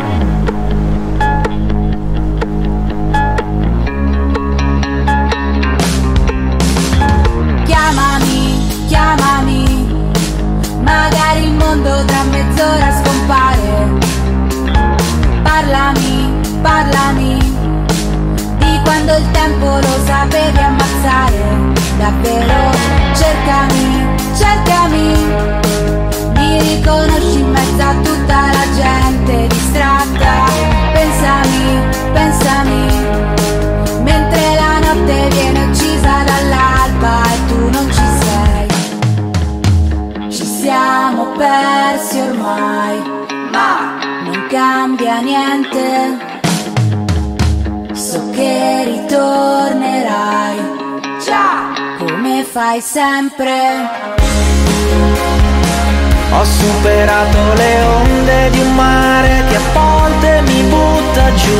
Chiamami, chiamami, magari il mondo tra mezz'ora scompare. Parlami, parlami di quando il tempo lo sapevi ammazzare. Davvero, cercami, cercami, mi riconosci in mezzo a tutta la gente distratta. Pensami, pensami, mentre la notte viene uccisa dall'alba e tu non ci sei. Ci siamo persi ormai, ma non cambia niente. So che ritornerai, già, come fai sempre. Ho superato le onde di un mare che a volte mi butta giù,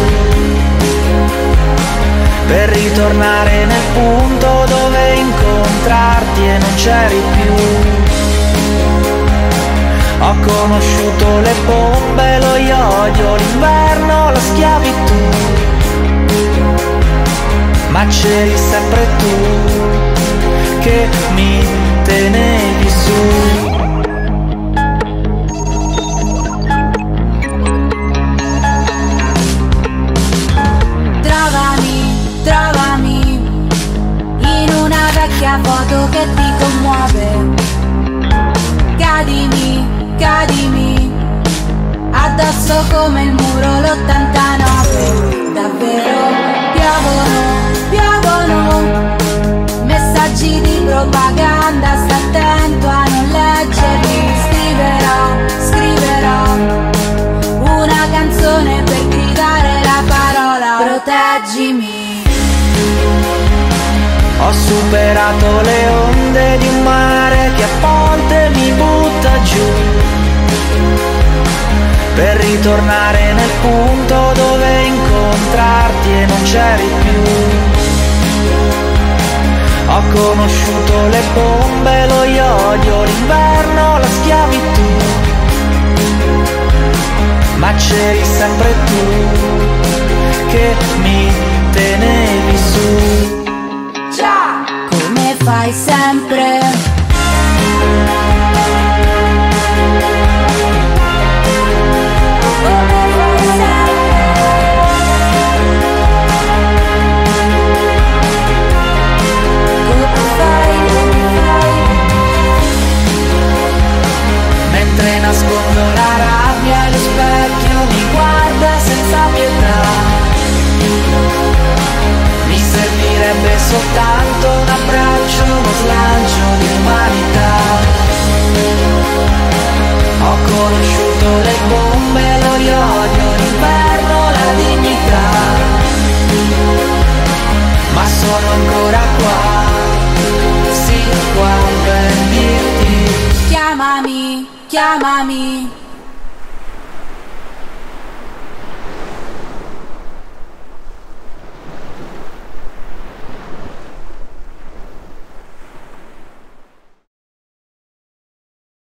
per ritornare nel punto dove incontrarti e non c'eri più. Ho conosciuto le bombe, lo iodio, l'inverno, la schiavitù, ma c'eri sempre tu che mi tenevi su. Trovami in una vecchia foto che ti commuove. Cadimi, cadimi addosso come il muro l'89. Davvero piovono messaggi di propaganda, sta attento a non leggerli. Scriverò una canzone per gridare la parola proteggimi. Ho superato le onde di un mare che a volte mi butta giù, per ritornare nel punto dove incontrarti e non c'eri più. Ho conosciuto le bombe, lo iodio, l'inverno, la schiavitù, ma c'eri sempre tu che mi tenevi su. Già, come fai sempre. Mentre nascondo la rabbia, lo specchio mi guarda senza pietà. Mi servirebbe soltanto un abbraccio, uno slancio di umanità. Ho conosciuto le bombe, lo iodio, l'inverno, la dignità, ma sono ancora qua, sì, qua per dirti. Chiamami, chiamami,